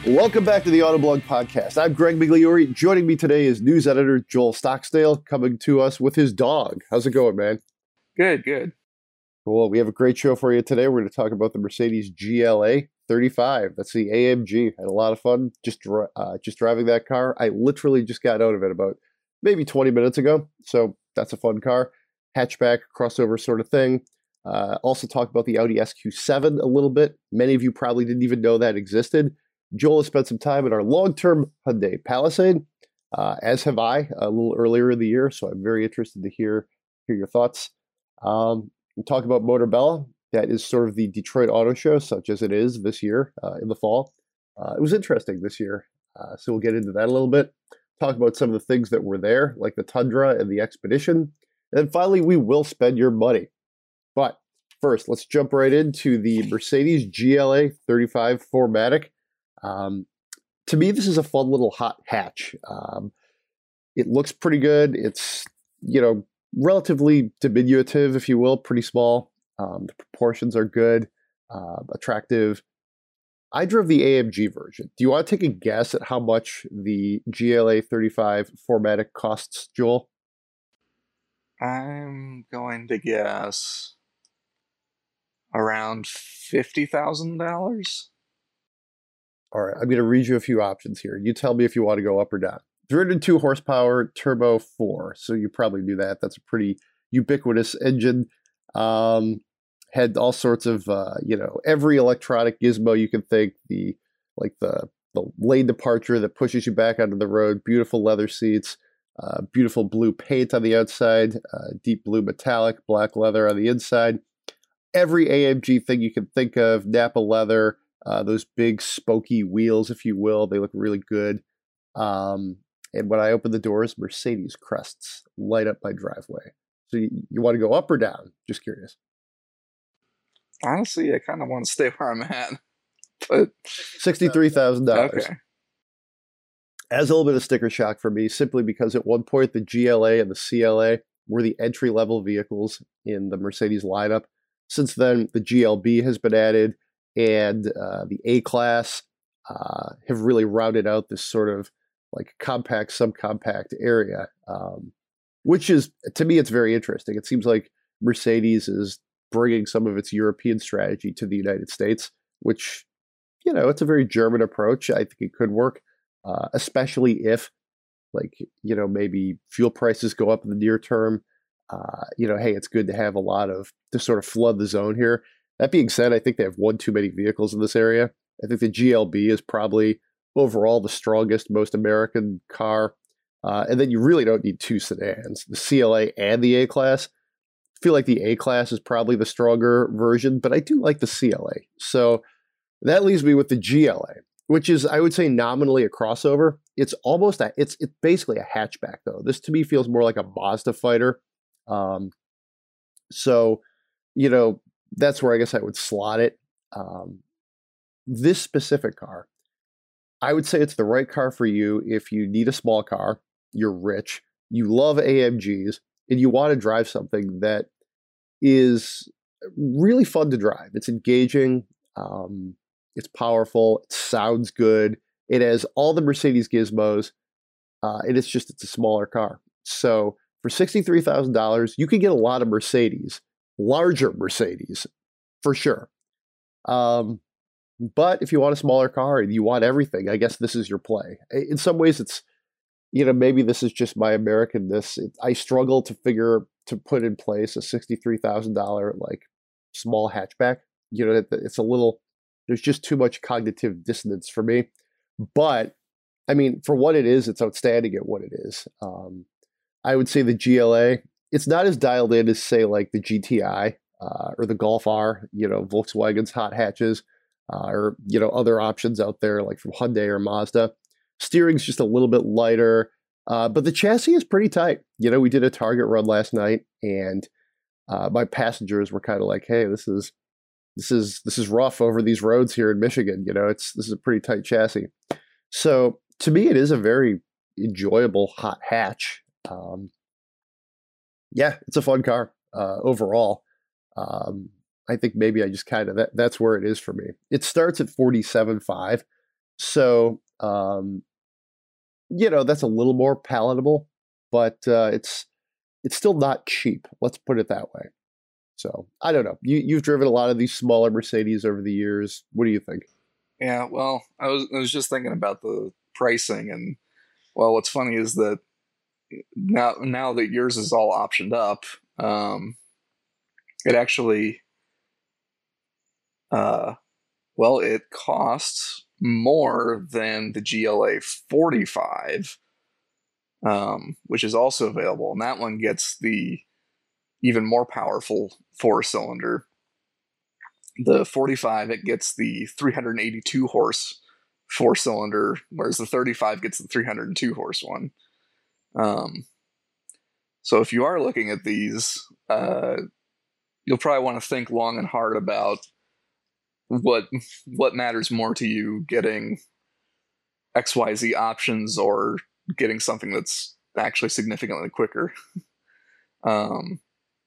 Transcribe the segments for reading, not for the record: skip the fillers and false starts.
Welcome back to the Autoblog Podcast. I'm Greg Migliori. Joining me today is news editor Joel Stocksdale, coming to us with his dog. How's it going, man? Good. Cool. We have a great show for you today. We're going to talk about the Mercedes GLA 35. That's the AMG. Had a lot of fun just driving that car. I literally just got out of it about maybe 20 minutes ago. So that's a fun car. Hatchback, crossover sort of thing. Also talk about the Audi SQ7 a little bit. Many of you probably didn't even know that existed. Joel has spent some time in our long-term Hyundai Palisade, as have I, a little earlier in the year. So I'm very interested to hear your thoughts. We'll talk about Motorbella. That is sort of the Detroit Auto Show, such as it is this year in the fall. It was interesting this year, so we'll get into that a little bit. Talk about some of the things that were there, like the Tundra and the Expedition. And then finally, we will spend your money. But first, let's jump right into the Mercedes GLA 35 4MATIC. To me, this is a fun little hot hatch. It looks pretty good. It's, relatively diminutive, if you will, pretty small. The proportions are good, attractive. I drove the AMG version. Do you want to take a guess at how much the GLA 35 4MATIC costs, Joel? I'm going to guess around $50,000. All right, I'm going to read you a few options here. You tell me if you want to go up or down. 302 horsepower, turbo 4. So you probably knew that. That's a pretty ubiquitous engine. Had all sorts of, every electronic gizmo you can think. The lane departure that pushes you back onto the road. Beautiful leather seats. Beautiful blue paint on the outside. Deep blue metallic, black leather on the inside. Every AMG thing you can think of. Napa leather. Those big spokey wheels, if you will, they look really good. And when I open the doors, Mercedes crests light up my driveway. So you want to go up or down? Just curious. Honestly, I kind of want to stay where I'm at. But $63,000. Okay. As a little bit of sticker shock for me, simply because at one point the GLA and the CLA were the entry-level vehicles in the Mercedes lineup. Since then, the GLB has been added, and the A-Class have really rounded out this sort of like compact, subcompact area, which is, to me, it's very interesting. It seems like Mercedes is bringing some of its European strategy to the United States, which, it's a very German approach. I think it could work, especially if, maybe fuel prices go up in the near term. Hey, it's good to have to sort of flood the zone here. That being said, I think they have one too many vehicles in this area. I think the GLB is probably overall the strongest, most American car. And then you really don't need two sedans, the CLA and the A-Class. I feel like the A-Class is probably the stronger version, but I do like the CLA. So that leaves me with the GLA, which is, I would say, nominally a crossover. It's almost it's basically a hatchback, though. This to me feels more like a Mazda fighter. That's where I guess I would slot it. This specific car, I would say it's the right car for you if you need a small car, you're rich, you love AMGs, and you want to drive something that is really fun to drive. It's engaging, it's powerful, it sounds good, it has all the Mercedes gizmos, and it's a smaller car. So for $63,000, you can get a lot of Mercedes, larger Mercedes, for sure. But if you want a smaller car and you want everything, I guess this is your play. In some ways, it's, maybe this is just my Americanness. I struggle to put in place a $63,000 small hatchback. It's a little, there's just too much cognitive dissonance for me. But I mean, for what it is, it's outstanding at what it is. I would say the GLA, it's not as dialed in as, say, like the GTI or the Golf R, Volkswagen's hot hatches, or, other options out there like from Hyundai or Mazda. Steering's just a little bit lighter, but the chassis is pretty tight. We did a Target run last night, and my passengers were kind of like, "Hey, this is rough over these roads here in Michigan. This is a pretty tight chassis." So to me, it is a very enjoyable hot hatch. It's a fun car overall. I think maybe I just that's where it is for me. It starts at $47,500. So, that's a little more palatable, but it's still not cheap. Let's put it that way. So I don't know. You've driven a lot of these smaller Mercedes over the years. What do you think? Yeah, well, I was just thinking about the pricing, and well, what's funny is that now that yours is all optioned up, um, it actually uh, well, it costs more than the GLA 45, which is also available, and that one gets the even more powerful four cylinder. The 45, it gets the 382 horse four cylinder, whereas the 35 gets the 302 horse one. Um, so if you are looking at these, you'll probably want to think long and hard about what what matters more to you, getting XYZ options or getting something that's actually significantly quicker. Um,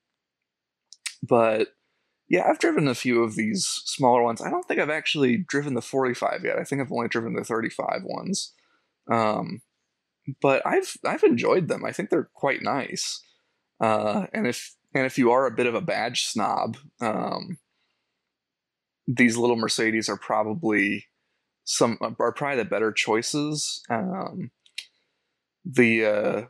but yeah, I've driven a few of these smaller ones. I don't think I've actually driven the 45 yet. I think I've only driven the 35 ones. Um, but I've enjoyed them. I think they're quite nice. And if you are a bit of a badge snob, these little Mercedes are probably the better choices. The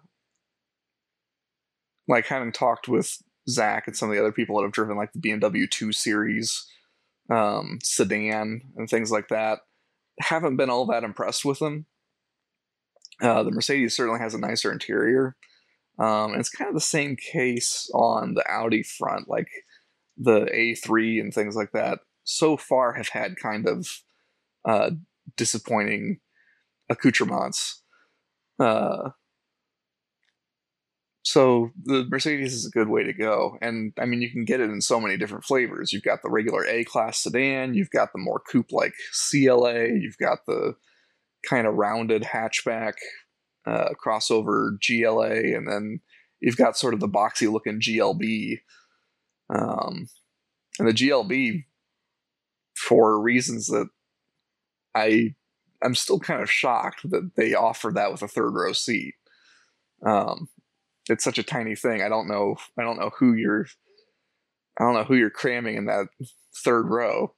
Like, having talked with Zach and some of the other people that have driven like the BMW 2 Series sedan and things like that, haven't been all that impressed with them. The Mercedes certainly has a nicer interior. And it's kind of the same case on the Audi front, like the A3 and things like that. So far, have had kind of uh, disappointing accoutrements. Uh, so the Mercedes is a good way to go, and I mean you can get it in so many different flavors. You've got the regular A-Class sedan, you've got the more coupe-like CLA, you've got the kind of rounded hatchback crossover GLA, and then you've got sort of the boxy looking GLB. Um, and the GLB, for reasons that I I'm still kind of shocked that they offer that with a third row seat. Um, it's such a tiny thing. I don't know who you're cramming in that third row.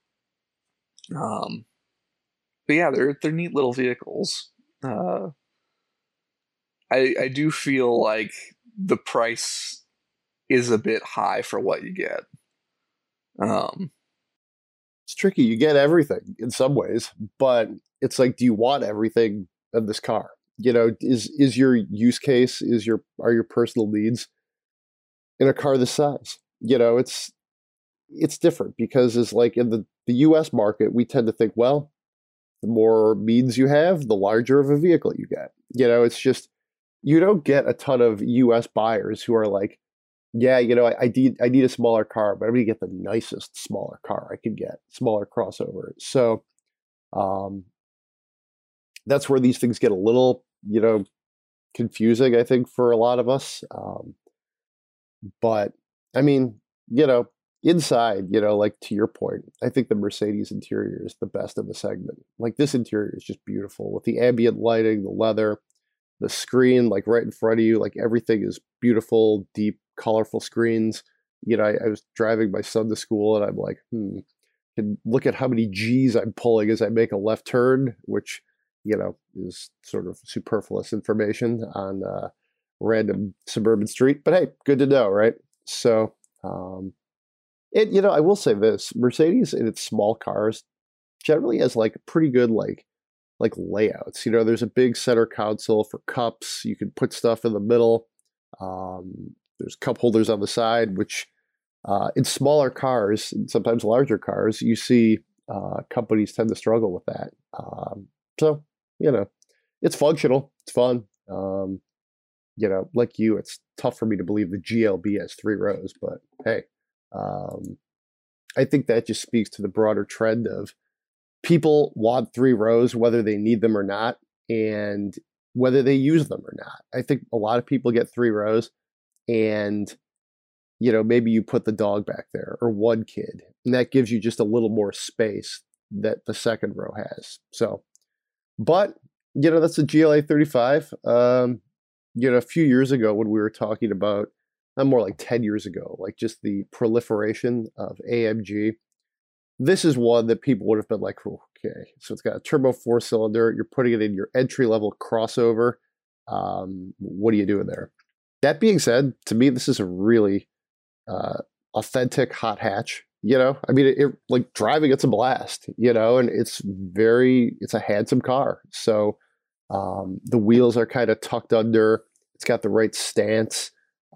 Um, but yeah, they're neat little vehicles. Uh, I do feel like the price is a bit high for what you get. Um, It's tricky. You get everything in some ways, but it's like, do you want everything of this car? Is your use case, are your personal needs in a car this size? It's different because it's like in the US market, we tend to think, well, the more means you have, the larger of a vehicle you get. It's just you don't get a ton of US buyers who are like, yeah, I need a smaller car, but I'm gonna get the nicest smaller car I can get, smaller crossover. So um, that's where these things get a little, confusing, I think, for a lot of us. But I mean, you know, inside, like to your point, I think the Mercedes interior is the best in the segment. Like this interior is just beautiful with the ambient lighting, the leather, the screen, like right in front of you. Like everything is beautiful, deep, colorful screens. I was driving my son to school and I'm like, can look at how many G's I'm pulling as I make a left turn, which, is sort of superfluous information on random suburban street. But hey, good to know, right? So, I will say this: Mercedes in its small cars generally has like pretty good like layouts. There's a big center console for cups. You can put stuff in the middle. There's cup holders on the side, which in smaller cars and sometimes larger cars, you see companies tend to struggle with that. So, you know, it's functional. It's fun. Like you, it's tough for me to believe the GLB has three rows, but hey, um, I think that just speaks to the broader trend of people want three rows, whether they need them or not, and whether they use them or not. I think a lot of people get three rows, and maybe you put the dog back there or one kid, and that gives you just a little more space that the second row has. So But, that's a GLA 35. A few years ago when we were talking about, more like 10 years ago, like just the proliferation of AMG, this is one that people would have been like, okay, so it's got a turbo 4-cylinder. You're putting it in your entry-level crossover. What are you doing there? That being said, to me, this is a really authentic hot hatch. I mean, like driving, it's a blast. And it's a handsome car. So the wheels are kind of tucked under. It's got the right stance.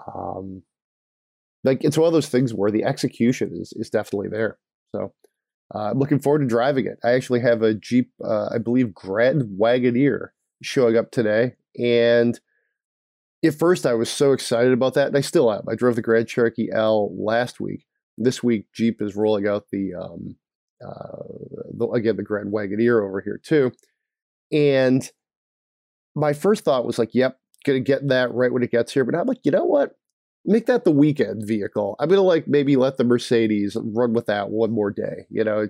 Like it's one of those things where the execution is definitely there. So I'm looking forward to driving it. I actually have a Jeep, I believe, Grand Wagoneer showing up today, and at first I was so excited about that, and I still am. I drove the Grand Cherokee L last week. This week, Jeep is rolling out the Grand Wagoneer over here too. And my first thought was like, yep, gonna get that right when it gets here. But I'm like, you know what? Make that the weekend vehicle. I'm gonna like maybe let the Mercedes run with that one more day.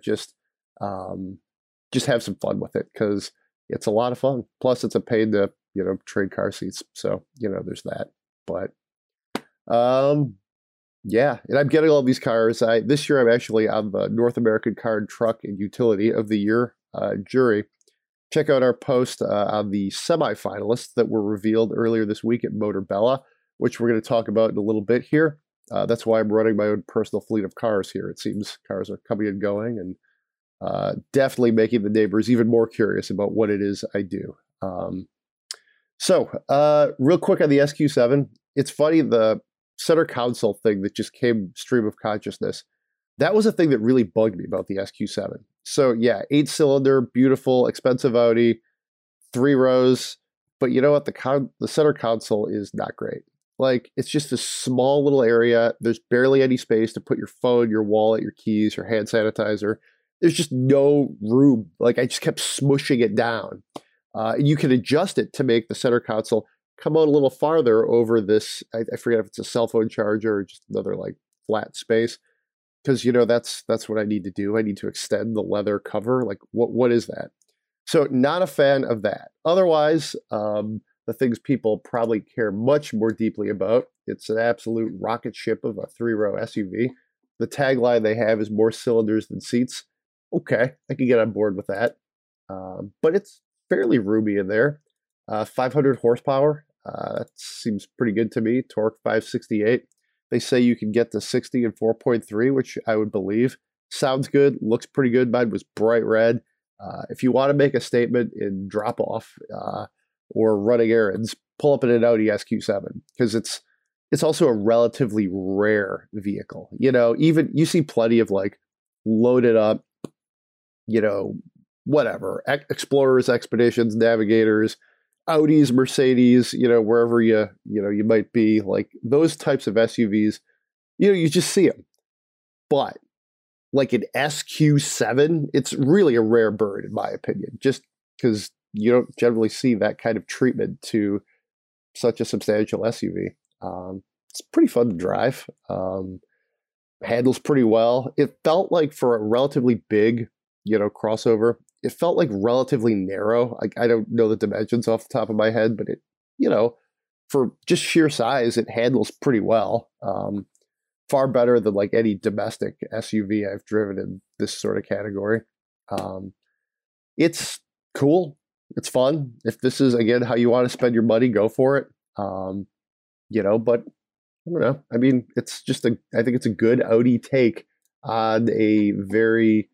Just have some fun with it because it's a lot of fun. Plus, it's a pain to trade car seats. So there's that. But yeah, and I'm getting all these cars. This year I'm actually on the North American Car and Truck and Utility of the Year jury. Check out our post on the semifinalists that were revealed earlier this week at Motor Bella, which we're going to talk about in a little bit here. That's why I'm running my own personal fleet of cars here. It seems cars are coming and going, and definitely making the neighbors even more curious about what it is I do. So real quick on the SQ7, it's funny, the center console thing that just came stream of consciousness, that was a thing that really bugged me about the SQ7. So yeah, 8-cylinder, beautiful, expensive Audi, 3 rows, but you know what? The center console is not great. Like, it's just a small little area. There's barely any space to put your phone, your wallet, your keys, your hand sanitizer. There's just no room. Like, I just kept smushing it down. And you can adjust it to make the center console come out a little farther over this. I forget if it's a cell phone charger or just another like flat space. Because that's what I need to do. I need to extend the leather cover. Like, what is that? So not a fan of that. Otherwise, the things people probably care much more deeply about, it's an absolute rocket ship of a 3-row SUV. The tagline they have is more cylinders than seats. Okay, I can get on board with that. But it's fairly roomy in there. 500 horsepower. That seems pretty good to me. Torque 568. They say you can get to 60 in 4.3, which I would believe. Sounds good. Looks pretty good. Mine was bright red. If you want to make a statement in drop-off or running errands, pull up in an Audi SQ7 because it's also a relatively rare vehicle. Even you see plenty of like loaded up, whatever, Explorers, Expeditions, Navigators, Audis, Mercedes, wherever you might be, like those types of SUVs, you just see them. But like an SQ7, it's really a rare bird in my opinion, just because you don't generally see that kind of treatment to such a substantial SUV. It's pretty fun to drive. Handles pretty well. It felt like for a relatively big, crossover, it felt like relatively narrow. Like I don't know the dimensions off the top of my head, but it, for just sheer size, it handles pretty well. Far better than like any domestic SUV I've driven in this sort of category. It's cool. It's fun. If this is again how you want to spend your money, go for it. But I don't know. I mean, it's just I think it's a good Audi take on a very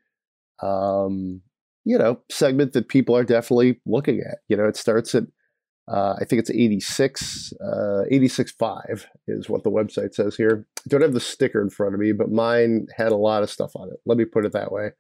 segment that people are definitely looking at. It starts at, I think it's 86.5 is what the website says here. I don't have the sticker in front of me, but mine had a lot of stuff on it. Let me put it that way.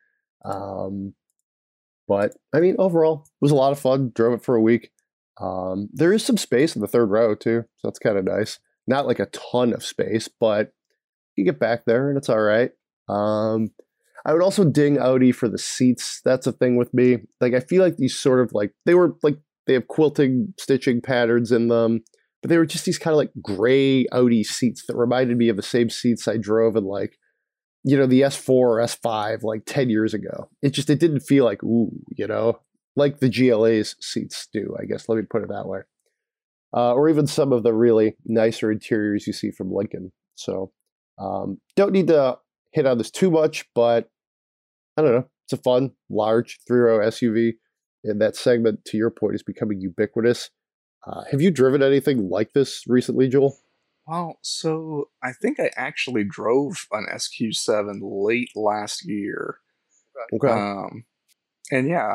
But I mean, overall, it was a lot of fun. Drove it for a week. There is some space in the third row too, so that's kind of nice. Not like a ton of space, but you get back there and it's all right. I would also ding Audi for the seats. That's a thing with me. Like, I feel like these sort of like, they have quilting, stitching patterns in them, but they were just these kind of like gray Audi seats that reminded me of the same seats I drove in like, the S4 or S5 like 10 years ago. It didn't feel like, ooh, like the GLA's seats do, I guess. Let me put it that way. Or even some of the really nicer interiors you see from Lincoln. So don't need to hit on this too much, but I don't know. It's a fun, large three-row SUV, and that segment, to your point, is becoming ubiquitous. Have you driven anything like this recently, Joel? Well, so I think I actually drove an SQ7 late last year. Okay. Um, and yeah,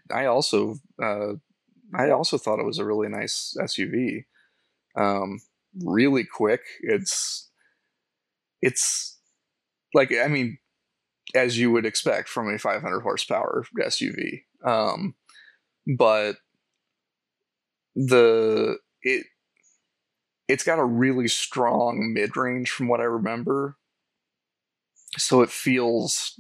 I also thought it was a really nice SUV. Um, really quick. It's like, I mean, as you would expect from a 500 horsepower SUV. But the it it's got a really strong mid range from what I remember, so it feels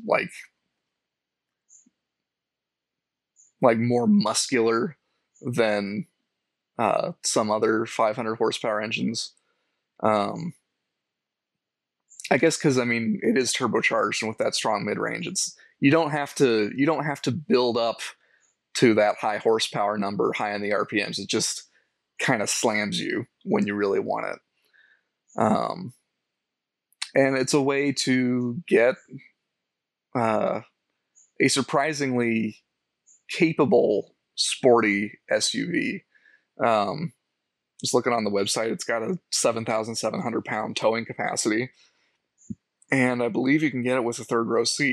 like more muscular than some other 500 horsepower engines. Um, I guess because I mean it is turbocharged, and with that strong mid range, it's you don't have to build up to that high horsepower number, high on the RPMs. It just kind of slams you when you really want it. Um, and it's a way to get uh, a surprisingly capable, sporty SUV. Just looking on the website, it's got a 7,700 pound towing capacity, and I believe you can get it with a third row seat.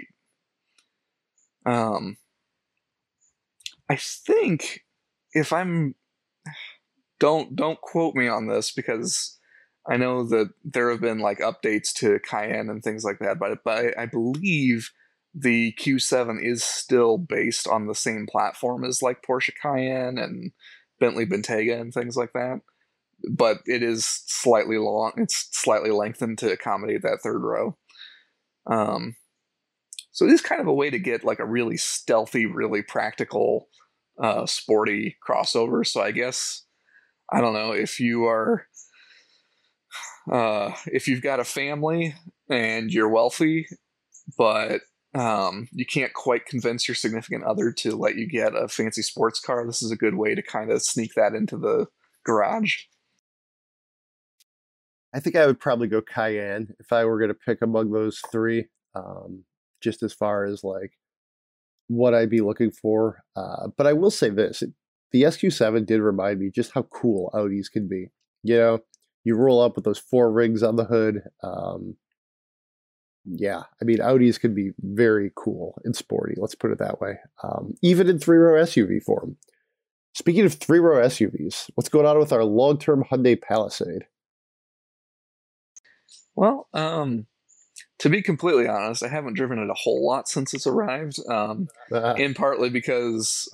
Um, I think if I'm don't quote me on this because I know that there have been like updates to Cayenne and things like that, but I believe the Q7 is still based on the same platform as like Porsche Cayenne and Bentley Bentayga and things like that. But it is slightly long. It's slightly lengthened to accommodate that third row. Um, so it is kind of a way to get like a really stealthy, really practical, sporty crossover. So I guess I don't know if you've got a family and you're wealthy, but you can't quite convince your significant other to let you get a fancy sports car. This is a good way to kind of sneak that into the garage. I think I would probably go Cayenne if I were going to pick among those three, just as far as like what I'd be looking for. But I will say this, the SQ7 did remind me just how cool Audis can be. You know, you roll up with those four rings on the hood. Yeah, I mean, Audis can be very cool and sporty, let's put it that way, even in three-row SUV form. Speaking of three-row SUVs, what's going on with our long-term Hyundai Palisade? Well, to be completely honest, I haven't driven it a whole lot since it's arrived. Ah, In partly because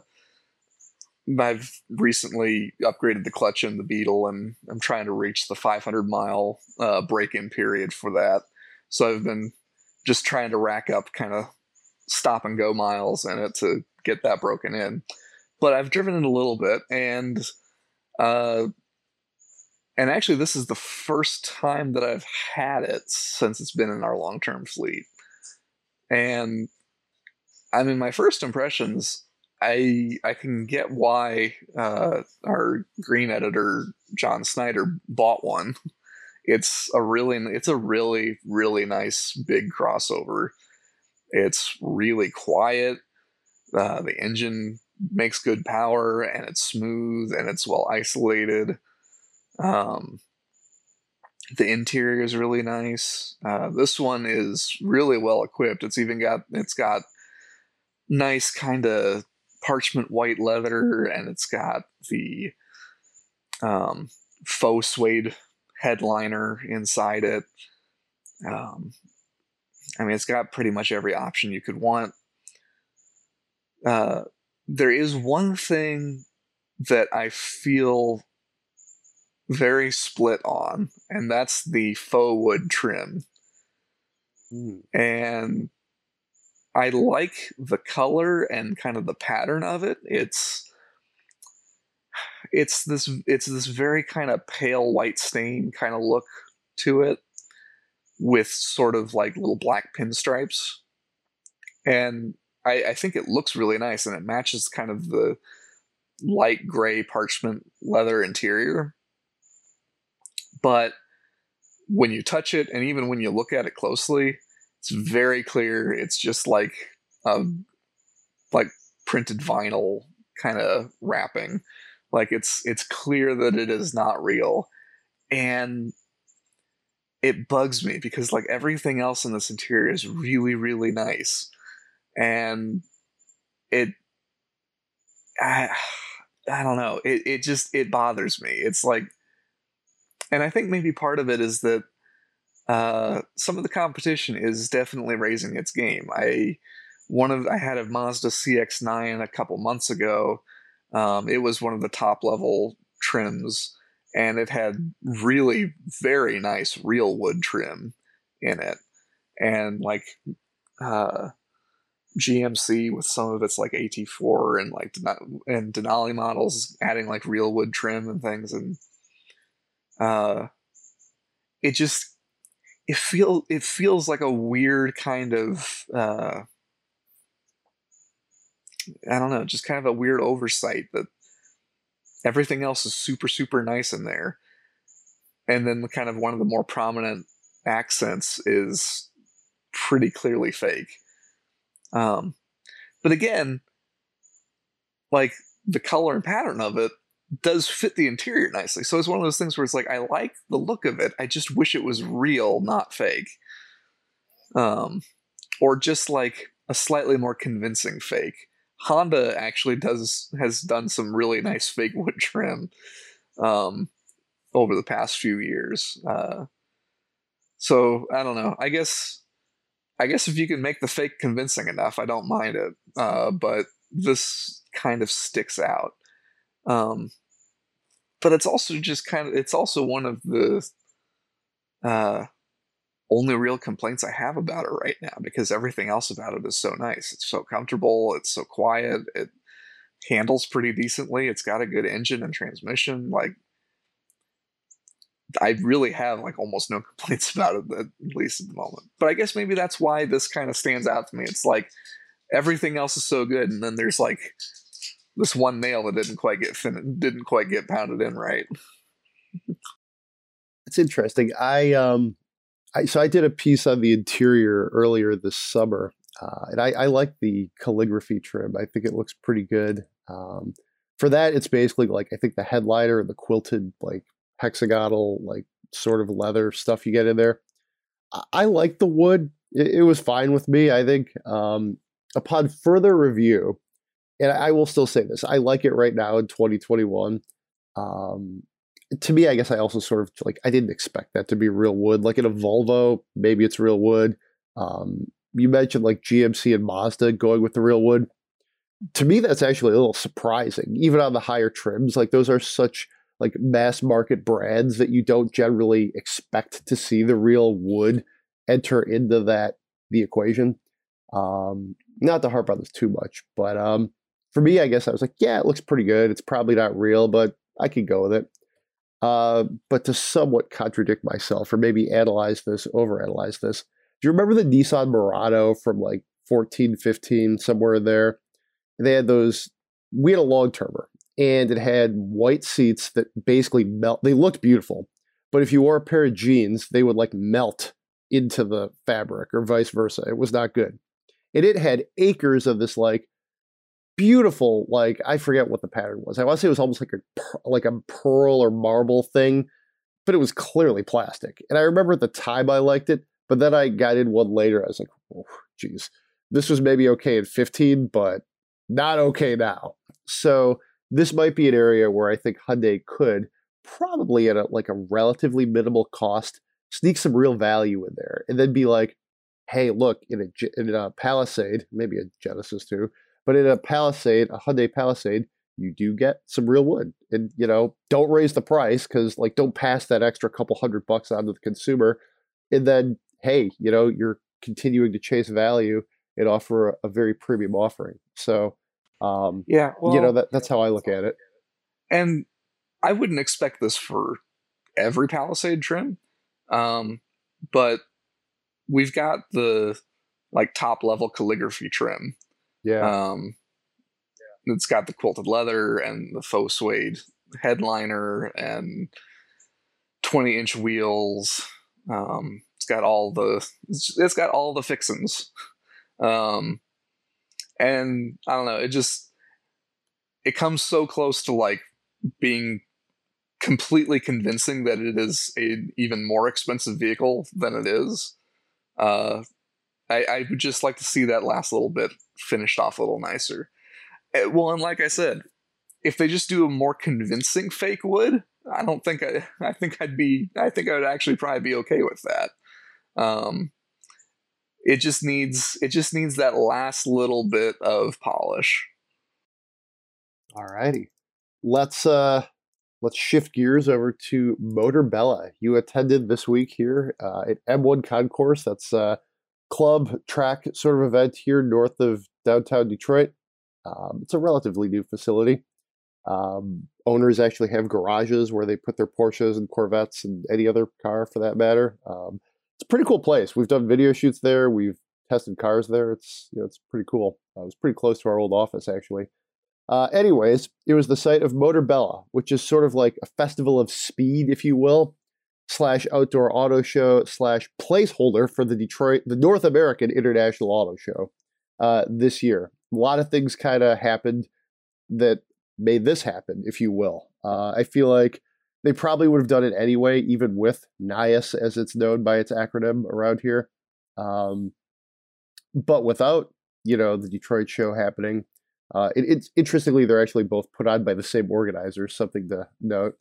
I've recently upgraded the clutch in the Beetle, and I'm trying to reach the 500-mile break-in period for that. So I've been just trying to rack up kind of stop and go miles in it to get that broken in. But I've driven it a little bit, uh, and actually, this is the first time that I've had it since it's been in our long-term fleet. And I mean, my first impressions, I can get why our green editor John Snyder bought one. It's a really nice big crossover. It's really quiet. The engine makes good power, and it's smooth, and it's well isolated. Um, the interior is really nice. This one is really well equipped. It's got nice kind of parchment white leather, and it's got the um, faux suede headliner inside it. Um, I mean, it's got pretty much every option you could want. Uh, there is one thing that I feel very split on, and that's the faux wood trim. hmm. And I like the color and kind of the pattern of it. It's this very kind of pale white stain kind of look to it with sort of like little black pinstripes. And I think it looks really nice, and it matches kind of the light gray parchment leather interior. But when you touch it, and even when you look at it closely, it's very clear it's just like like printed vinyl kind of wrapping. Like it's clear that it is not real. And it bugs me because like everything else in this interior is really, really nice. And it I, I don't know. It just it bothers me. It's like, and I think maybe part of it is that some of the competition is definitely raising its game. I had a Mazda CX-9 a couple months ago. It was one of the top level trims, and it had really very nice real wood trim in it, and like GMC with some of its like AT4 and like and Denali models adding like real wood trim and things, and it just it feels like a weird kind of I don't know, just kind of a weird oversight that everything else is super super nice in there, and then the kind of one of the more prominent accents is pretty clearly fake. But again, like the color and pattern of it does fit the interior nicely. So it's one of those things where it's like I like the look of it. I just wish it was real, not fake. Or just like a slightly more convincing fake. Honda actually has done some really nice fake wood trim over the past few years. So I don't know. I guess if you can make the fake convincing enough, I don't mind it. But this kind of sticks out. But it's also just it's also one of the only real complaints I have about it right now, because everything else about it is so nice. It's so comfortable. It's so quiet. It handles pretty decently. It's got a good engine and transmission. Like, I really have like almost no complaints about it, at least at the moment. But I guess maybe that's why this kind of stands out to me. It's like everything else is so good, and then there's like this one nail that didn't quite get pounded in right. It's interesting. So I did a piece on the interior earlier this summer, and I like the calligraphy trim. I think it looks pretty good. For that, it's basically like I think the headliner and the quilted like hexagonal like sort of leather stuff you get in there. I like the wood. It was fine with me. I think upon further review, and I will still say this, I like it right now in 2021. To me, I guess I also sort of like I didn't expect that to be real wood. Like in a Volvo, maybe it's real wood. You mentioned like GMC and Mazda going with the real wood. To me, that's actually a little surprising, even on the higher trims. Like those are such like mass market brands that you don't generally expect to see the real wood enter into the equation. Not to harp on this too much, but for me, I guess I was like, yeah, it looks pretty good. It's probably not real, but I could go with it. But to somewhat contradict myself, or maybe overanalyze this, do you remember the Nissan Murano from like 14, 15, somewhere in there? They had we had a long termer, and it had white seats that basically melt. They looked beautiful, but if you wore a pair of jeans, they would like melt into the fabric or vice versa. It was not good. And it had acres of this like beautiful, like I forget what the pattern was. I want to say it was almost like a pearl or marble thing, but it was clearly plastic. And I remember at the time I liked it, but then I got in one later. I was like, oh, geez, this was maybe okay at 15, but not okay now. So this might be an area where I think Hyundai could probably at a relatively minimal cost sneak some real value in there, and then be like, hey, look, in a Palisade, maybe a Genesis too, but in a Hyundai Palisade, you do get some real wood, and don't raise the price, because like don't pass that extra couple $100 on to the consumer, and then hey, you're continuing to chase value and offer a very premium offering. So Yeah, well, that's how I look at it. And I wouldn't expect this for every Palisade trim, but we've got the like top level calligraphy trim, Yeah. Um, it's got the quilted leather and the faux suede headliner and 20-inch wheels. It's got all the fixins. Um, and I don't know, it comes so close to like being completely convincing that it is an even more expensive vehicle than it is. Uh, I would just like to see that last little bit finished off a little nicer. Well, and like I said, if they just do a more convincing fake wood, I don't think I think I think I would actually probably be okay with that. Um, it just needs that last little bit of polish. All righty. Let's shift gears over to Motorbella. You attended this week here at M1 Concourse. That's a club track sort of event here north of downtown Detroit. It's a relatively new facility. Owners actually have garages where they put their Porsches and Corvettes and any other car for that matter. It's a pretty cool place. We've done video shoots there. We've tested cars there. It's pretty cool. It was pretty close to our old office actually. Anyways, it was the site of Motorbella, which is sort of like a festival of speed, if you will, slash outdoor auto show slash placeholder for the North American International Auto Show this year. A lot of things kind of happened that made this happen, if you will. I feel like they probably would have done it anyway, even with NIAS, as it's known by its acronym around here. But without, the Detroit show happening, it's interestingly, they're actually both put on by the same organizers, something to note.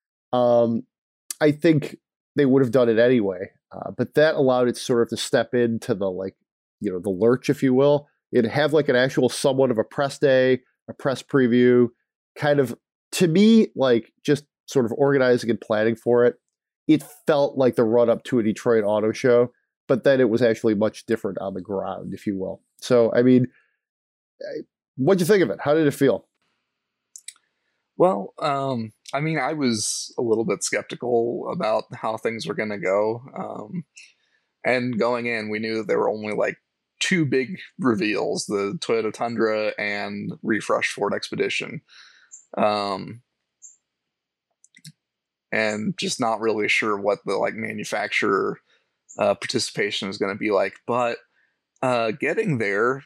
I think they would have done it anyway, but that allowed it sort of to step into the the lurch, if you will. It'd have like an actual somewhat of a press day, a press preview, kind of, to me, like just sort of organizing and planning for it. It felt like the run up to a Detroit auto show, but then it was actually much different on the ground, if you will. So, I mean, what'd you think of it? How did it feel? Well, I mean, I was a little bit skeptical about how things were going to go. And going in, we knew that there were only like two big reveals, the Toyota Tundra and refresh Ford Expedition. And just not really sure what the like manufacturer participation is going to be like. But getting there,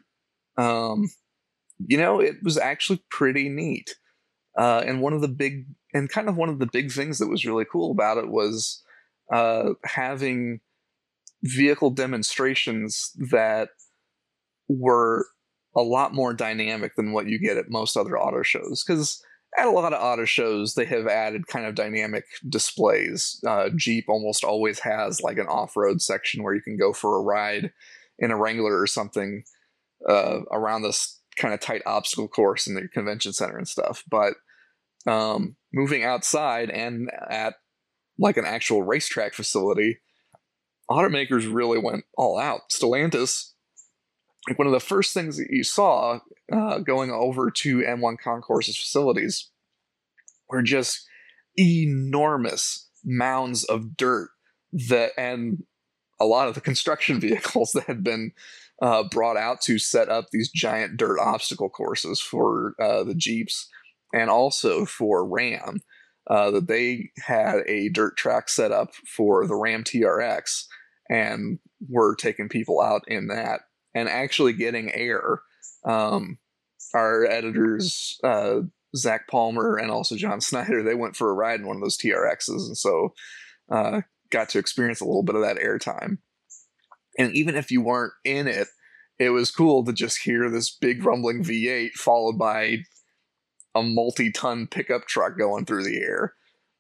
it was actually pretty neat. And one of the big things that was really cool about it was having vehicle demonstrations that were a lot more dynamic than what you get at most other auto shows. Because at a lot of auto shows, they have added kind of dynamic displays. Jeep almost always has like an off-road section where you can go for a ride in a Wrangler or something around this kind of tight obstacle course in the convention center and stuff. But moving outside and at like an actual racetrack facility, automakers really went all out. Stellantis, like one of the first things that you saw going over to M1 Concourse's facilities were just enormous mounds of dirt and a lot of the construction vehicles that had been brought out to set up these giant dirt obstacle courses for the Jeeps and also for Ram. That they had a dirt track set up for the Ram TRX and were taking people out in that and actually getting air. Our editors, Zach Palmer and also John Snyder, they went for a ride in one of those TRXs, and so got to experience a little bit of that airtime. And even if you weren't in it, it was cool to just hear this big rumbling V8 followed by a multi-ton pickup truck going through the air.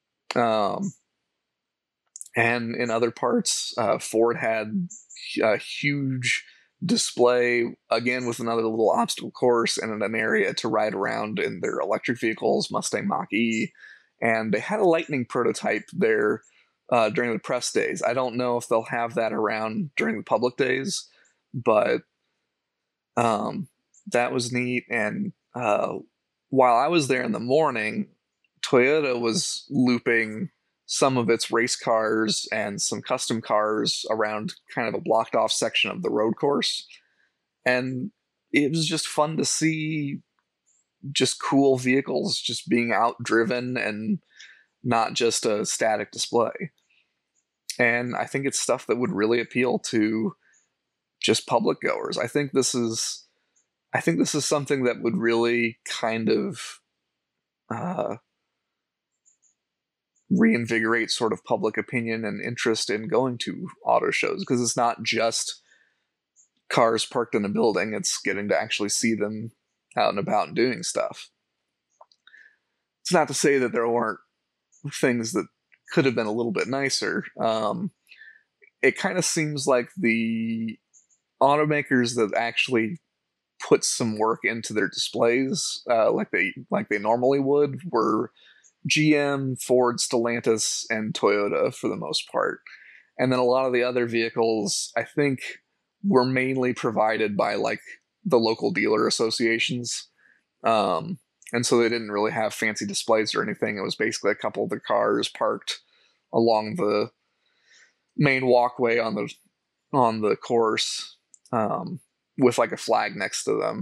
And in other parts, Ford had a huge display, again with another little obstacle course and an area to ride around in their electric vehicles, Mustang Mach-E. And they had a Lightning prototype there during the press days. I don't know if they'll have that around during the public days, but that was neat. And while I was there in the morning, Toyota was looping some of its race cars and some custom cars around kind of a blocked off section of the road course. And it was just fun to see just cool vehicles just being outdriven and not just a static display. And I think it's stuff that would really appeal to just public goers. I think this is something that would really kind of uh, reinvigorate sort of public opinion and interest in going to auto shows, because it's not just cars parked in a building, it's getting to actually see them out and about and doing stuff. It's not to say that there weren't things that could have been a little bit nicer. It kind of seems like the automakers that actually put some work into their displays, like they normally would, were GM, Ford, Stellantis, and Toyota for the most part. And then a lot of the other vehicles, I think, were mainly provided by like the local dealer associations. And so they didn't really have fancy displays or anything. It was basically a couple of the cars parked along the main walkway on the course, with like a flag next to them.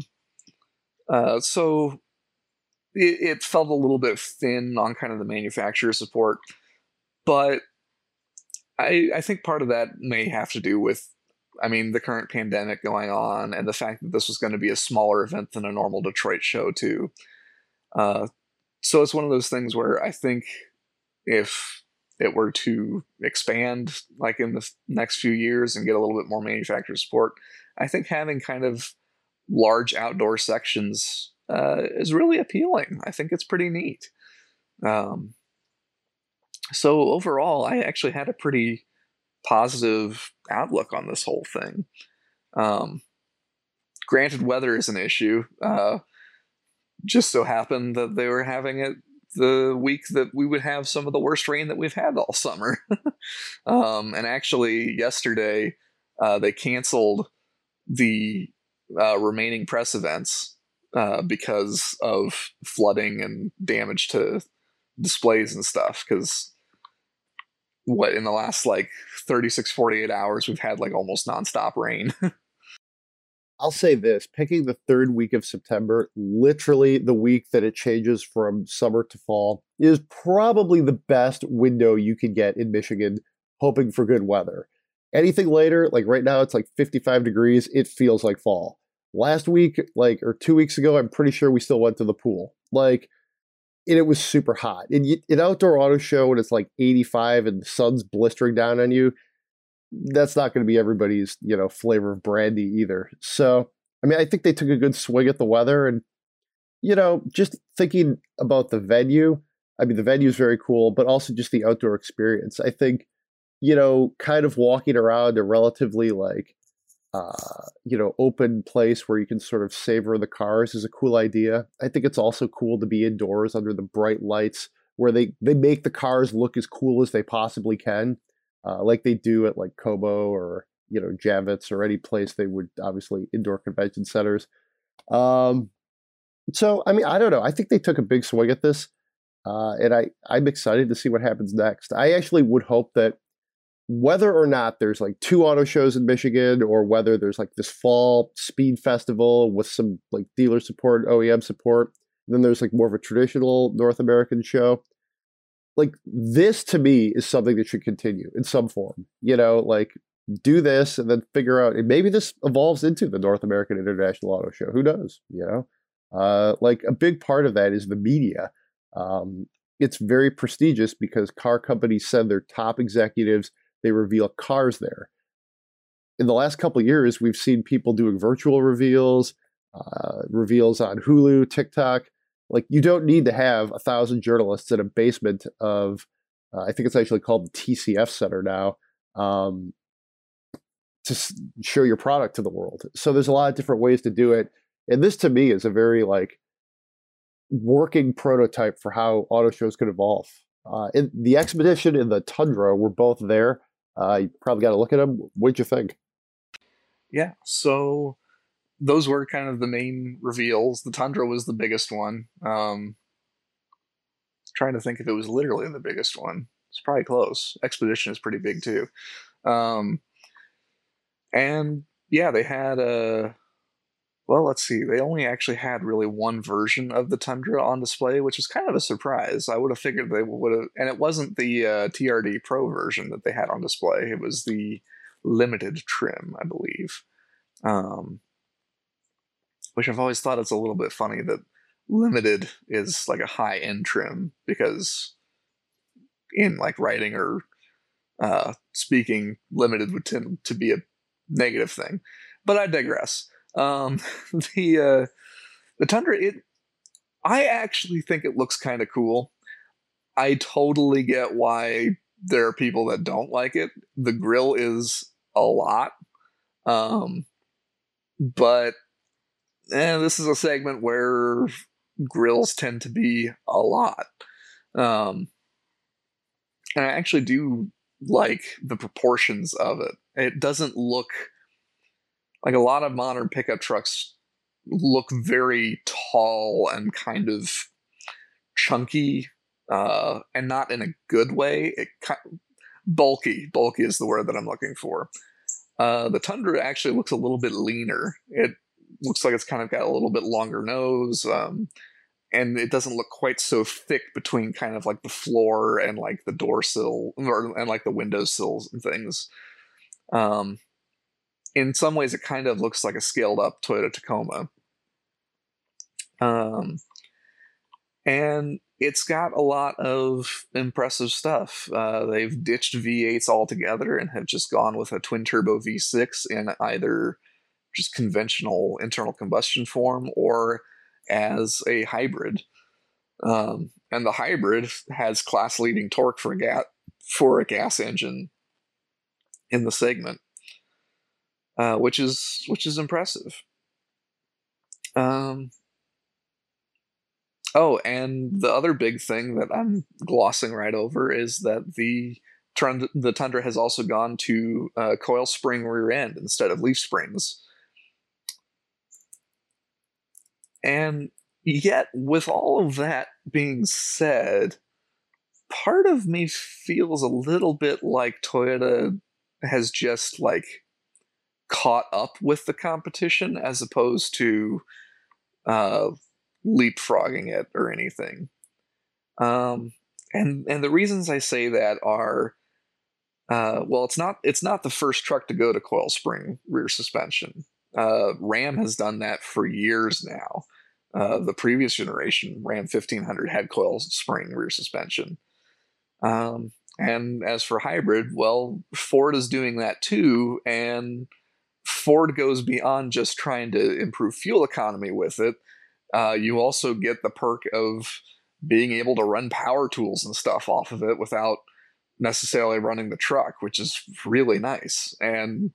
So it felt a little bit thin on kind of the manufacturer support, but I think part of that may have to do with, I mean, the current pandemic going on and the fact that this was going to be a smaller event than a normal Detroit show too. So it's one of those things where I think if it were to expand like in the next few years and get a little bit more manufacturer support, I think having kind of large outdoor sections is really appealing. I think it's pretty neat. So overall, I actually had a pretty positive outlook on this whole thing. Granted, weather is an issue. Just so happened that they were having it the week that we would have some of the worst rain that we've had all summer. And actually, yesterday, they canceled the remaining press events because of flooding and damage to displays and stuff. Because in the last like 36, 48 hours, we've had like almost nonstop rain. I'll say this, picking the third week of September, literally the week that it changes from summer to fall, is probably the best window you can get in Michigan, hoping for good weather. Anything later, like right now, it's like 55 degrees. It feels like fall. Last week, or 2 weeks ago, I'm pretty sure we still went to the pool. And it was super hot. An outdoor auto show when it's like 85 and the sun's blistering down on you, that's not going to be everybody's, flavor of brandy either. So, I mean, I think they took a good swing at the weather and, just thinking about the venue. I mean, the venue is very cool, but also just the outdoor experience. I think, kind of walking around a relatively open place where you can sort of savor the cars is a cool idea. I think it's also cool to be indoors under the bright lights where they make the cars look as cool as they possibly can. Like they do at like Kobo or Javits or any place they would, obviously indoor convention centers. So I mean, I don't know. I think they took a big swing at this, and I'm excited to see what happens next. I actually would hope that whether or not there's like 2 auto shows in Michigan, or whether there's like this fall speed festival with some like dealer support, OEM support, and then there's like more of a traditional North American show. Like this to me is something that should continue in some form, like do this and then figure out, and maybe this evolves into the North American International Auto Show. Who knows? Like a big part of that is the media. It's very prestigious because car companies send their top executives, they reveal cars there. In the last couple of years, we've seen people doing virtual reveals, reveals on Hulu, TikTok. Like you don't need to have 1,000 journalists in a basement of, I think it's actually called the TCF Center now, to show your product to the world. So there's a lot of different ways to do it. And this to me is a very working prototype for how auto shows could evolve. And the Expedition and the Tundra were both there. You probably got to look at them. What'd you think? Yeah, so those were kind of the main reveals. The Tundra was the biggest one. Trying to think if it was literally the biggest one. It's probably close. Expedition is pretty big too. And yeah, they had Well, let's see. They only actually had really one version of the Tundra on display, which was kind of a surprise. I would have figured they would have, and it wasn't the TRD Pro version that they had on display. It was the limited trim, I believe. Um, which I've always thought is a little bit funny that limited is like a high end trim, because in like writing or speaking, limited would tend to be a negative thing. But I digress. The the Tundra, I actually think it looks kind of cool. I totally get why there are people that don't like it. The grill is a lot, um, but this is a segment where grills tend to be a lot. Um, and I actually do like the proportions of it. It doesn't look like a lot of modern pickup trucks look very tall and kind of chunky, and not in a good way. Bulky is the word that I'm looking for. The Tundra actually looks a little bit leaner. It looks like it's kind of got a little bit longer nose, and it doesn't look quite so thick between kind of like the floor and like the door sill, and like the window sills and things. In some ways, it kind of looks like a scaled up Toyota Tacoma. And it's got a lot of impressive stuff. They've ditched V8s altogether and have just gone with a twin turbo V6 in either just conventional internal combustion form or as a hybrid. And the hybrid has class leading torque for a gas engine in the segment, which is impressive. Oh, and the other big thing that I'm glossing right over is that the Tundra has also gone to coil spring rear end instead of leaf springs. And yet, with all of that being said, part of me feels a little bit like Toyota has just like caught up with the competition as opposed to leapfrogging it or anything. And the reasons I say that are, well, it's not the first truck to go to coil spring rear suspension. Ram has done that for years now. The previous generation, Ram 1500, had coil spring rear suspension. And as for hybrid, well, Ford is doing that too, and Ford goes beyond just trying to improve fuel economy with it. You also get the perk of being able to run power tools and stuff off of it without necessarily running the truck, which is really nice. And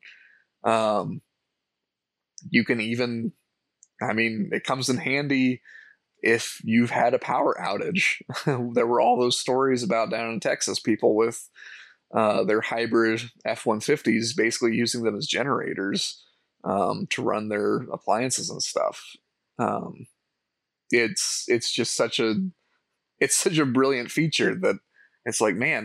you can even, I mean, it comes in handy if you've had a power outage. There were all those stories about down in Texas, people with their hybrid F-150s basically using them as generators to run their appliances and stuff. It's just such a brilliant feature that it's like, man,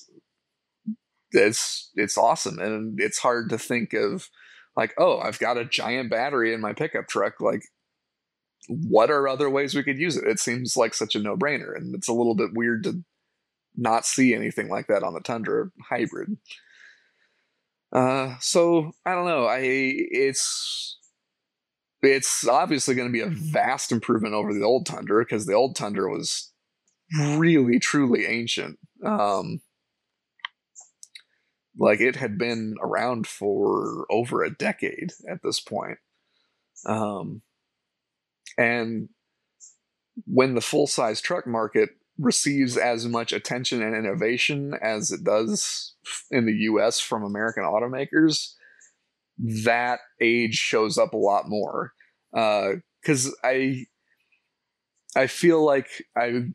it's awesome. And it's hard to think of like, oh, I've got a giant battery in my pickup truck. Like, what are other ways we could use it? It seems like such a no-brainer, and it's a little bit weird to not see anything like that on the Tundra hybrid. So I don't know. It's obviously going to be a vast improvement over the old Tundra, because the old Tundra was really truly ancient. Like, it had been around for over a decade at this point. And when the full-size truck market receives as much attention and innovation as it does in the US from American automakers, that age shows up a lot more. Because I feel like I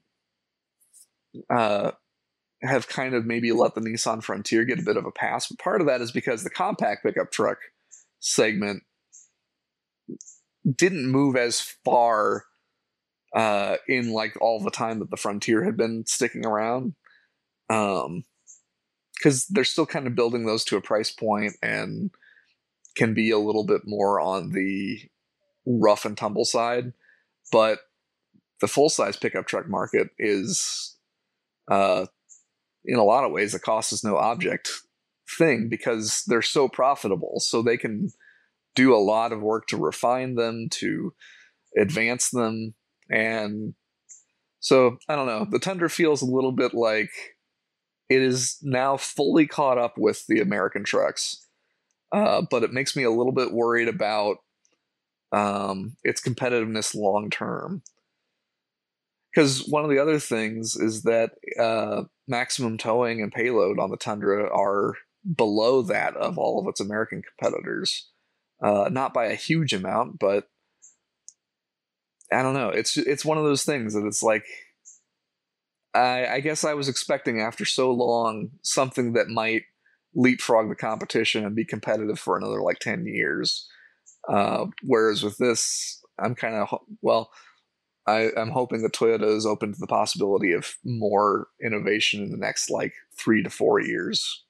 have kind of maybe let the Nissan Frontier get a bit of a pass, but part of that is because the compact pickup truck segment didn't move as far in like all the time that the Frontier had been sticking around, because they're still kind of building those to a price point and can be a little bit more on the rough and tumble side, but the full-size pickup truck market is, in a lot of ways, a cost is no object thing because they're so profitable. So they can do a lot of work to refine them, to advance them. And so, I don't know, the Tundra feels a little bit like it is now fully caught up with the American trucks. But it makes me a little bit worried about its competitiveness long term. Because one of the other things is that maximum towing and payload on the Tundra are below that of all of its American competitors. Not by a huge amount, but I don't know. It's one of those things that it's like, I guess I was expecting after so long something that might leapfrog the competition and be competitive for another like 10 years. Whereas with this, I'm kind of, well, I'm hoping that Toyota is open to the possibility of more innovation in the next like 3 to 4 years.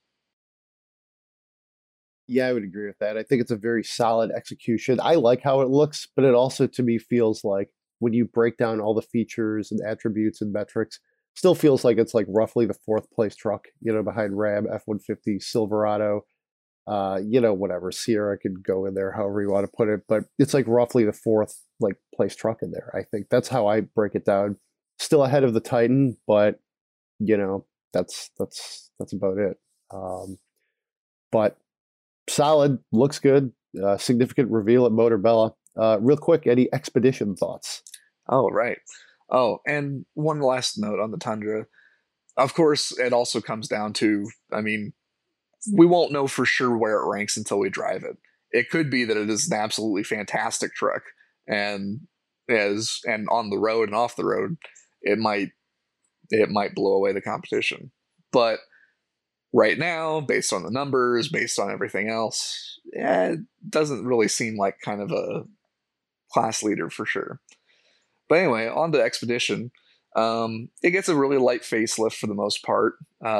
Yeah, I would agree with that. I think it's a very solid execution. I like how it looks, but it also to me feels like when you break down all the features and attributes and metrics, still feels like it's like roughly the fourth place truck, behind Ram, F-150, Silverado, whatever. Sierra could go in there, however you want to put it, but it's like roughly the fourth like place truck in there. I think that's how I break it down. Still ahead of the Titan, but that's about it. But solid, looks good. Significant reveal at Motorbella. Real quick, any Expedition thoughts? Oh, right. Oh, and one last note on the Tundra. Of course, it also comes down to, I mean, we won't know for sure where it ranks until we drive it. It could be that it is an absolutely fantastic truck, and and on the road and off the road, it might blow away the competition. But right now, based on the numbers, based on everything else, it doesn't really seem like kind of a class leader for sure. But anyway, on to Expedition. It gets a really light facelift for the most part.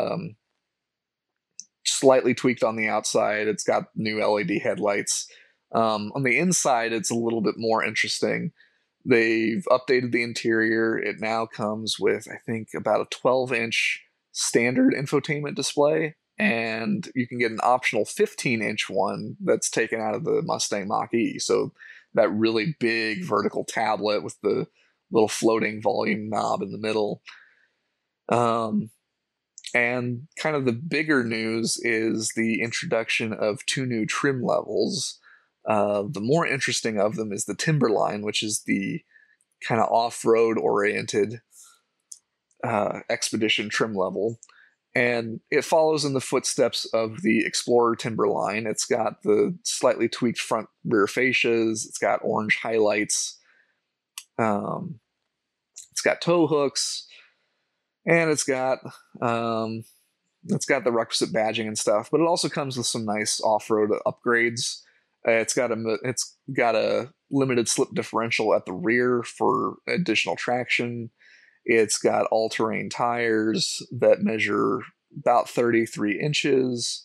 Slightly tweaked on the outside. It's got new LED headlights. On the inside, it's a little bit more interesting. They've updated the interior. It now comes with, I think, about a 12-inch standard infotainment display, and you can get an optional 15-inch one that's taken out of the Mustang Mach-E. So that really big vertical tablet with the little floating volume knob in the middle. And kind of the bigger news is the introduction of 2 new trim levels. The more interesting of them is the Timberline, which is the kind of off-road oriented Expedition trim level. And it follows in the footsteps of the Explorer Timberline. It's got the slightly tweaked front rear fascias. It's got orange highlights. It's got tow hooks, and it's got the requisite badging and stuff. But it also comes with some nice off-road upgrades. It's got a limited slip differential at the rear for additional traction. It's got all-terrain tires that measure about 33 inches.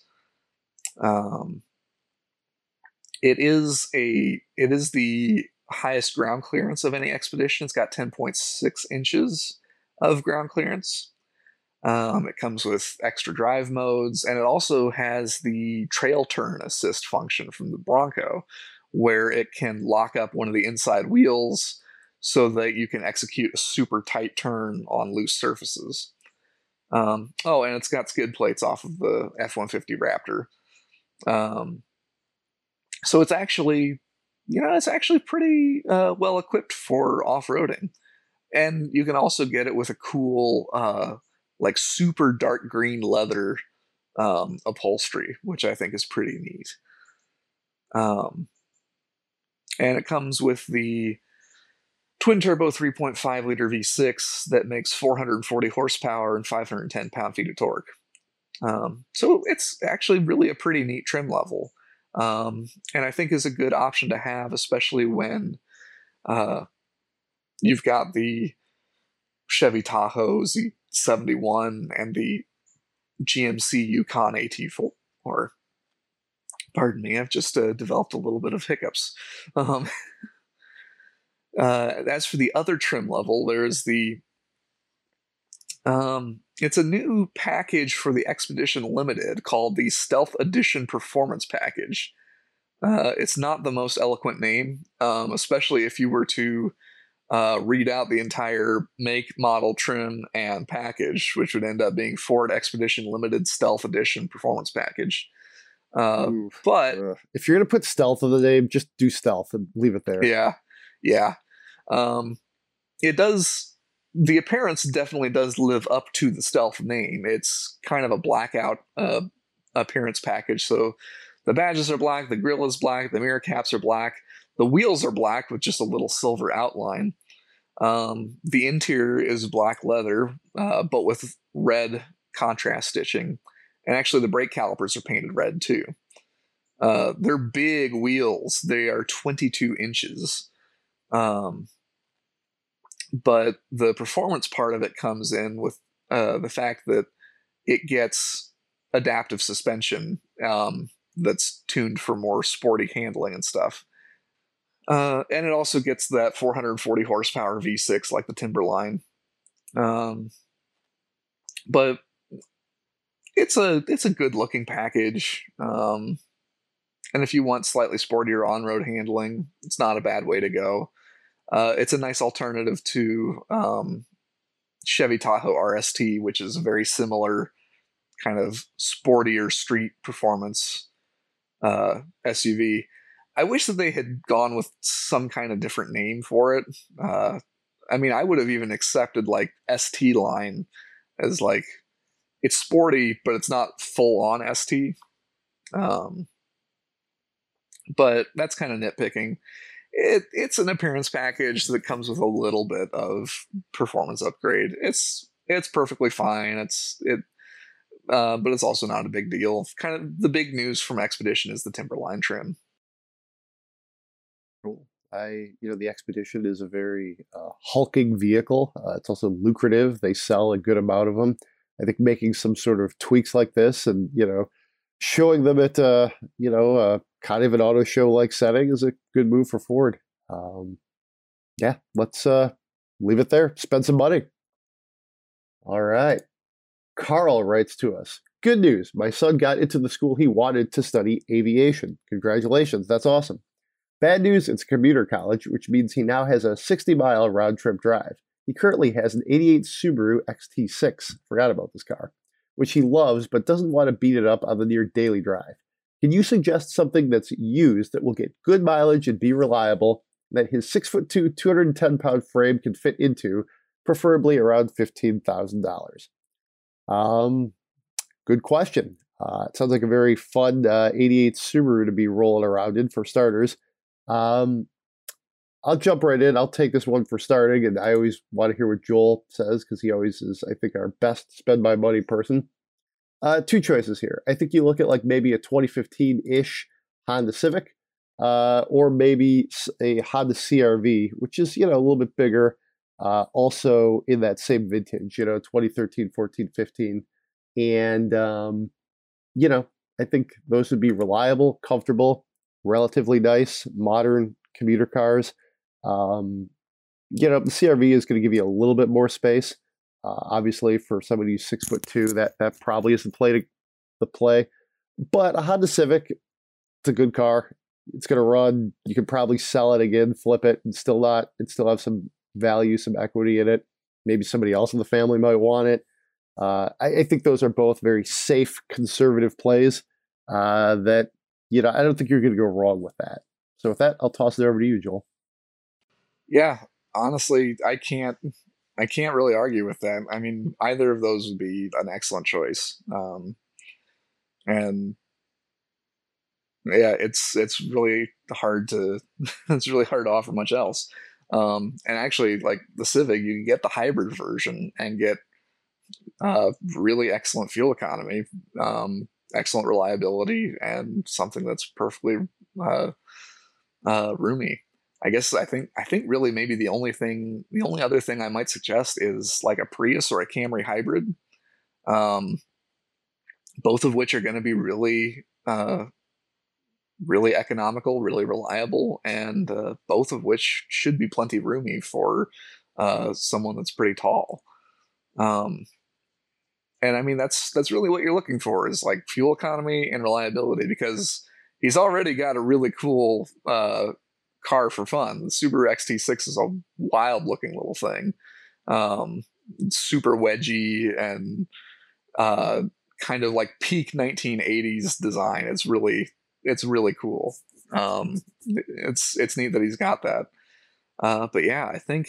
It is the highest ground clearance of any Expedition. It's got 10.6 inches of ground clearance. It comes with extra drive modes, and it also has the trail turn assist function from the Bronco, where it can lock up one of the inside wheels so that you can execute a super tight turn on loose surfaces. And it's got skid plates off of the F-150 Raptor. So it's actually pretty well equipped for off-roading. And you can also get it with a cool, like super dark green leather upholstery, which I think is pretty neat. And it comes with the twin turbo 3.5 liter V6 that makes 440 horsepower and 510 pound-feet of torque. So it's actually really a pretty neat trim level. And I think is a good option to have, especially when you've got the Chevy Tahoe Z71 and the GMC Yukon AT4. Pardon me, I've just developed a little bit of hiccups. As for the other trim level, there's the it's a new package for the Expedition Limited called the Stealth Edition Performance Package. It's not the most eloquent name, especially if you were to read out the entire make, model, trim, and package, which would end up being Ford Expedition Limited Stealth Edition Performance Package. But if you're going to put stealth in the name, just do stealth and leave it there. Yeah. It does. The appearance definitely does live up to the stealth name. It's kind of a blackout appearance package. So the badges are black, the grille is black, the mirror caps are black, the wheels are black with just a little silver outline. The interior is black leather, but with red contrast stitching. And actually the brake calipers are painted red too. They're big wheels. They are 22 inches. But the performance part of it comes in with the fact that it gets adaptive suspension that's tuned for more sporty handling and stuff. And it also gets that 440 horsepower V6 like the Timberline. But it's a good looking package. And if you want slightly sportier on-road handling, it's not a bad way to go. It's a nice alternative to Chevy Tahoe RST, which is a very similar kind of sportier street performance SUV. I wish that they had gone with some kind of different name for it. I mean, I would have even accepted like ST line as like, it's sporty, but it's not full on ST. But that's kind of nitpicking. It's an appearance package that comes with a little bit of performance upgrade. It's perfectly fine. But it's also not a big deal. Kind of the big news from Expedition is the Timberline trim. Cool. The Expedition is a very hulking vehicle. It's also lucrative. They sell a good amount of them. I think making some sort of tweaks like this and, showing them at, kind of an auto show like setting is a good move for Ford. Let's leave it there. Spend some money. All right. Carl writes to us. Good news. My son got into the school he wanted to study aviation. Congratulations. That's awesome. Bad news, it's a commuter college, which means he now has a 60-mile round-trip drive. He currently has an 88 Subaru XT6, forgot about this car, which he loves but doesn't want to beat it up on the near daily drive. Can you suggest something that's used that will get good mileage and be reliable, that his 6'2", 210-pound frame can fit into, preferably around $15,000? Good question. It sounds like a very fun 88 Subaru to be rolling around in for starters. I'll jump right in. I'll take this one for starting, and I always want to hear what Joel says because he always is, I think, our best spend my money person. Two choices here. I think you look at like maybe a 2015-ish Honda Civic, or maybe a Honda CR-V, which is, a little bit bigger, also in that same vintage, 2013, 14, 15. And, I think those would be reliable, comfortable, relatively nice, modern commuter cars. The CR-V is going to give you a little bit more space. Obviously, for somebody who's 6'2", that probably isn't the play. But a Honda Civic, it's a good car. It's going to run. You could probably sell it again, flip it, and still have some value, some equity in it. Maybe somebody else in the family might want it. I think those are both very safe, conservative plays that, I don't think you're going to go wrong with that. So with that, I'll toss it over to you, Joel. Yeah, honestly, I can't really argue with that. I mean, either of those would be an excellent choice. And yeah, it's really hard to it's really hard to offer much else. And actually, like the Civic, you can get the hybrid version and get really excellent fuel economy, excellent reliability, and something that's perfectly roomy. I think really maybe the only other thing I might suggest is like a Prius or a Camry hybrid, both of which are going to be really really economical, really reliable, and both of which should be plenty roomy for someone that's pretty tall. And I mean, that's really what you're looking for, is like fuel economy and reliability, because he's already got a really cool car for fun. The Subaru XT6 is a wild looking little thing. Super wedgy and kind of like peak 1980s design. It's really cool. It's neat that he's got that. But yeah,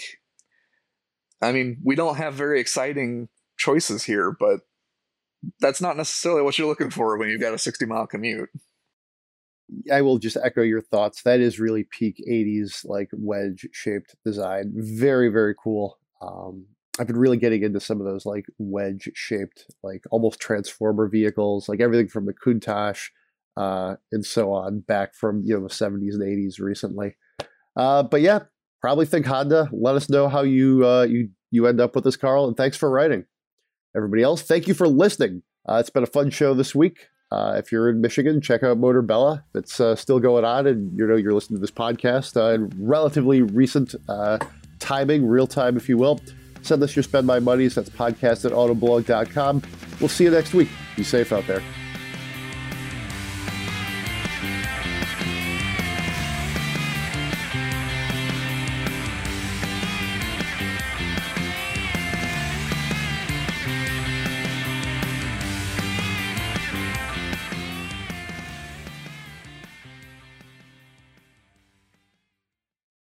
I mean, we don't have very exciting choices here, but that's not necessarily what you're looking for when you've got a 60-mile commute. I will just echo your thoughts. That is really peak 80s, like wedge shaped design. Very, very cool. I've been really getting into some of those like wedge shaped, like almost transformer vehicles, like everything from the Countach and so on, back from, the 70s and 80s recently. But yeah, probably think Honda. Let us know how you end up with this, Carl, and thanks for writing. Everybody else, thank you for listening. It's been a fun show this week. If you're in Michigan, check out Motor Bella. It's still going on, and you're listening to this podcast in relatively recent timing, real time, if you will. Send us your Spend My Monies. That's podcast@autoblog.com. We'll see you next week. Be safe out there.